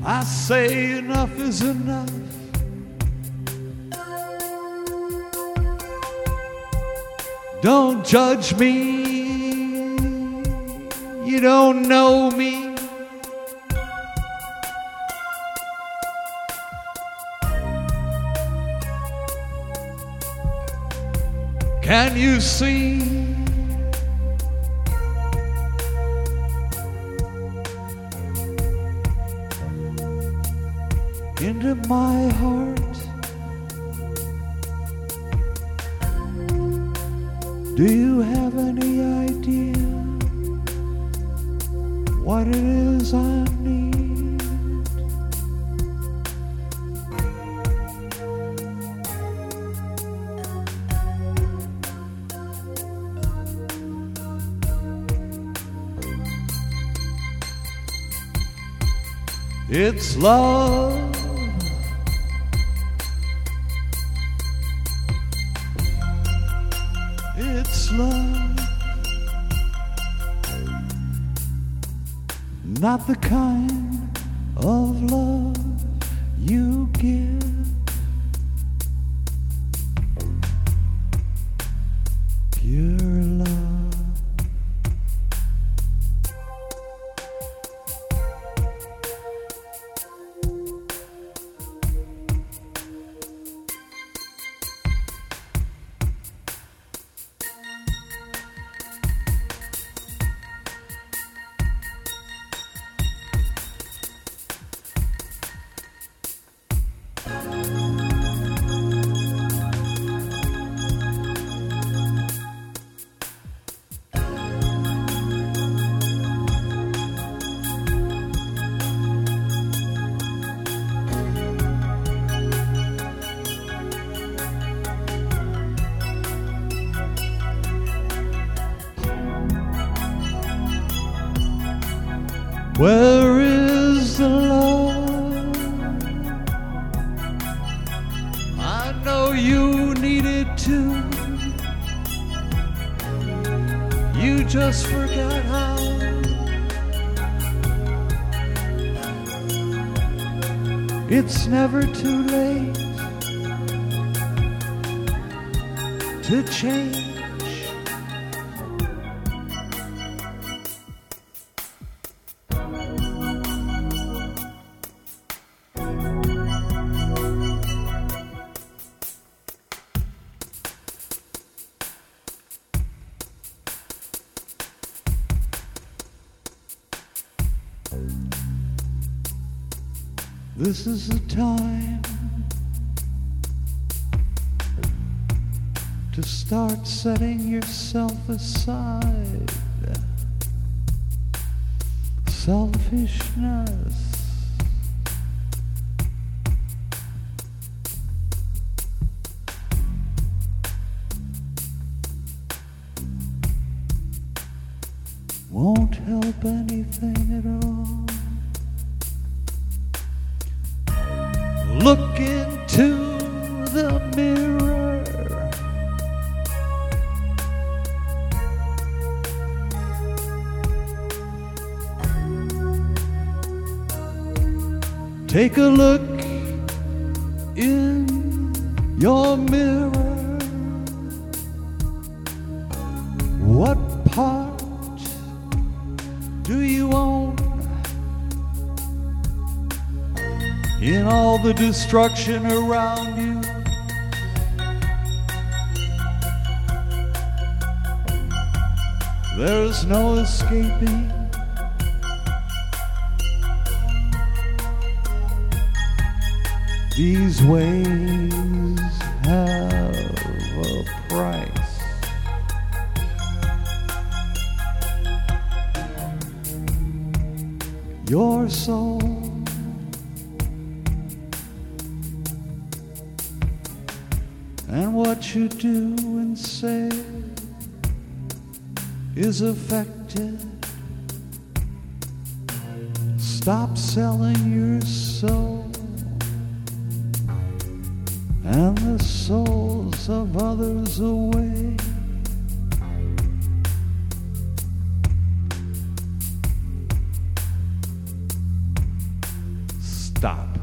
I say enough is enough. Don't judge me, you don't know me. Can you see into my heart? Do you have any idea what it is I need? It's love. It's love, not the kind of love you give. Pure love. Where is the love? I know you need it too. You just forgot how. It's never too late to change. This is the time to start setting yourself aside. Selfishness. Won't help anything at all. Look into the mirror. Take a look in your mirror. What part do you own in all the destruction around you? There's no escaping. These ways have a price. Your soul and what you do and say is affected. Stop selling your soul and the souls of others away. stop.